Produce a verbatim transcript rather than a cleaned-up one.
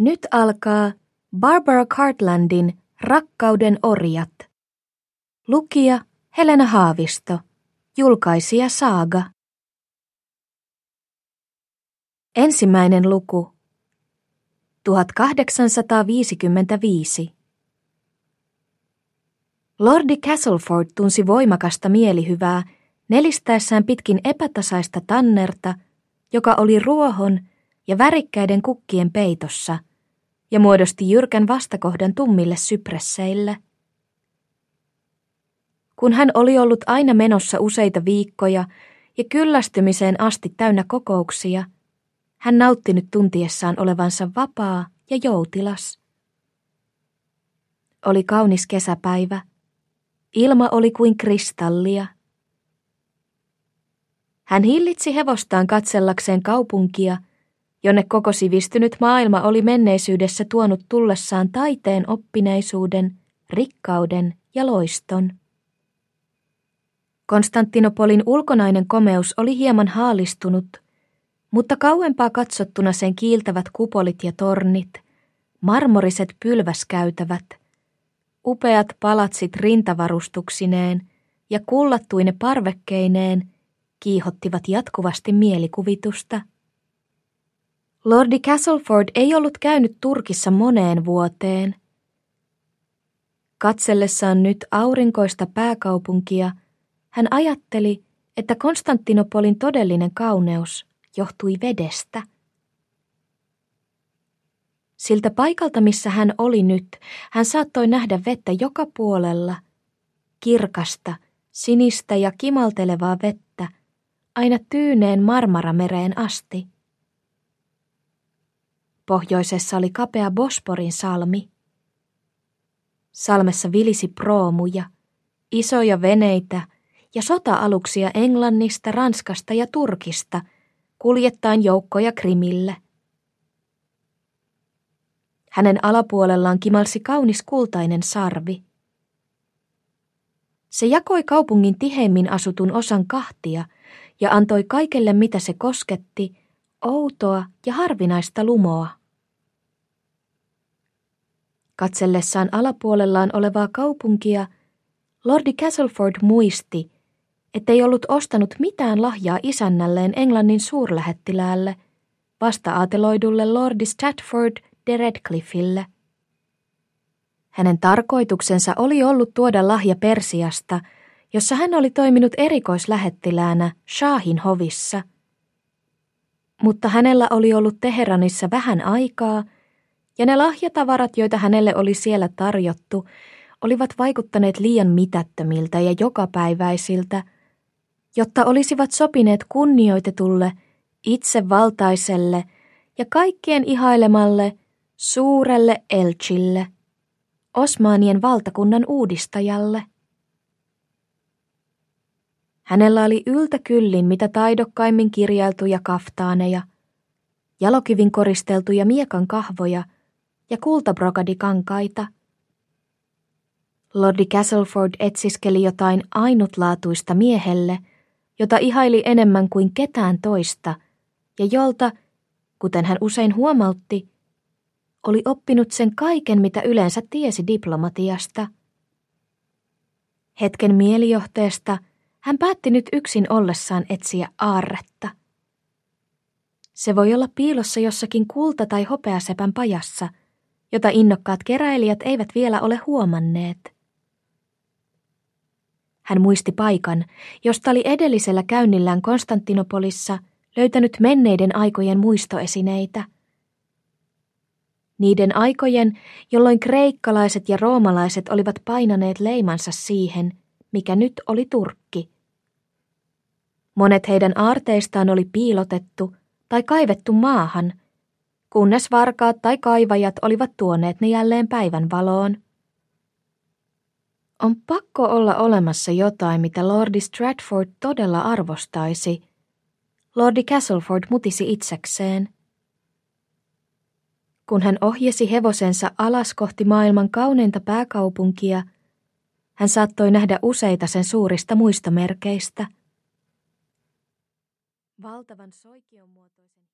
Nyt alkaa Barbara Cartlandin Rakkauden orjat. Lukija Helena Haavisto. Julkaisija Saaga. Ensimmäinen luku. tuhatkahdeksansataaviisikymmentäviisi. Lordi Castleford tunsi voimakasta mielihyvää nelistäessään pitkin epätasaista tannerta, joka oli ruohon ja värikkäiden kukkien peitossa ja muodosti jyrkän vastakohdan tummille sypresseille. Kun hän oli ollut aina menossa useita viikkoja ja kyllästymiseen asti täynnä kokouksia, hän nautti nyt tuntiessaan olevansa vapaa ja joutilas. Oli kaunis kesäpäivä. Ilma oli kuin kristallia. Hän hillitsi hevostaan katsellakseen kaupunkia, jonne koko sivistynyt maailma oli menneisyydessä tuonut tullessaan taiteen oppineisuuden, rikkauden ja loiston. Konstantinopolin ulkonainen komeus oli hieman haalistunut, mutta kauempaa katsottuna sen kiiltävät kupolit ja tornit, marmoriset pylväskäytävät, upeat palatsit rintavarustuksineen ja kullattuine parvekkeineen kiihottivat jatkuvasti mielikuvitusta. Lordi Castleford ei ollut käynyt Turkissa moneen vuoteen. Katsellessaan nyt aurinkoista pääkaupunkia, hän ajatteli, että Konstantinopolin todellinen kauneus johtui vedestä. Siltä paikalta, missä hän oli nyt, hän saattoi nähdä vettä joka puolella, kirkasta, sinistä ja kimaltelevaa vettä, aina Tyyneen Marmaramereen asti. Pohjoisessa oli kapea Bosporin salmi. Salmessa vilisi proomuja, isoja veneitä ja sota-aluksia Englannista, Ranskasta ja Turkista, kuljettaen joukkoja Krimille. Hänen alapuolellaan kimalsi kaunis kultainen sarvi. Se jakoi kaupungin tiheimmin asutun osan kahtia ja antoi kaikelle, mitä se kosketti, outoa ja harvinaista lumoa. Katsellessaan alapuolellaan olevaa kaupunkia, Lordi Castleford muisti, ettei ollut ostanut mitään lahjaa isännälleen Englannin suurlähettiläälle, vasta-aateloidulle Lordi Stratford de Redcliffille. Hänen tarkoituksensa oli ollut tuoda lahja Persiasta, jossa hän oli toiminut erikoislähettiläänä Shahin hovissa. Mutta hänellä oli ollut Teheranissa vähän aikaa, ja ne lahjatavarat, joita hänelle oli siellä tarjottu, olivat vaikuttaneet liian mitättömiltä ja jokapäiväisiltä, jotta olisivat sopineet kunnioitetulle, itsevaltaiselle ja kaikkien ihailemalle suurelle Elchille, Osmaanien valtakunnan uudistajalle. Hänellä oli yltäkyllin mitä taidokkaimmin kirjailtuja kaftaaneja, jalokivin koristeltuja miekan kahvoja ja kultabrokadikankaita. Lordi Castleford etsiskeli jotain ainutlaatuista miehelle, jota ihaili enemmän kuin ketään toista, ja jolta, kuten hän usein huomautti, oli oppinut sen kaiken, mitä yleensä tiesi diplomatiasta. Hetken mielijohteesta hän päätti nyt yksin ollessaan etsiä aarretta. Se voi olla piilossa jossakin kulta- tai hopeasepän pajassa, jota innokkaat keräilijät eivät vielä ole huomanneet. Hän muisti paikan, josta oli edellisellä käynnillään Konstantinopolissa löytänyt menneiden aikojen muistoesineitä. Niiden aikojen, jolloin kreikkalaiset ja roomalaiset olivat painaneet leimansa siihen, mikä nyt oli Turkki. Monet heidän aarteistaan oli piilotettu tai kaivettu maahan, kunnes varkaat tai kaivajat olivat tuoneet ne jälleen päivänvaloon. On pakko olla olemassa jotain, mitä Lordi Stratford todella arvostaisi. Lordi Castleford mutisi itsekseen. Kun hän ohjasi hevosensa alas kohti maailman kauneinta pääkaupunkia, hän saattoi nähdä useita sen suurista muistomerkeistä. Valtavan soikionmuotoisen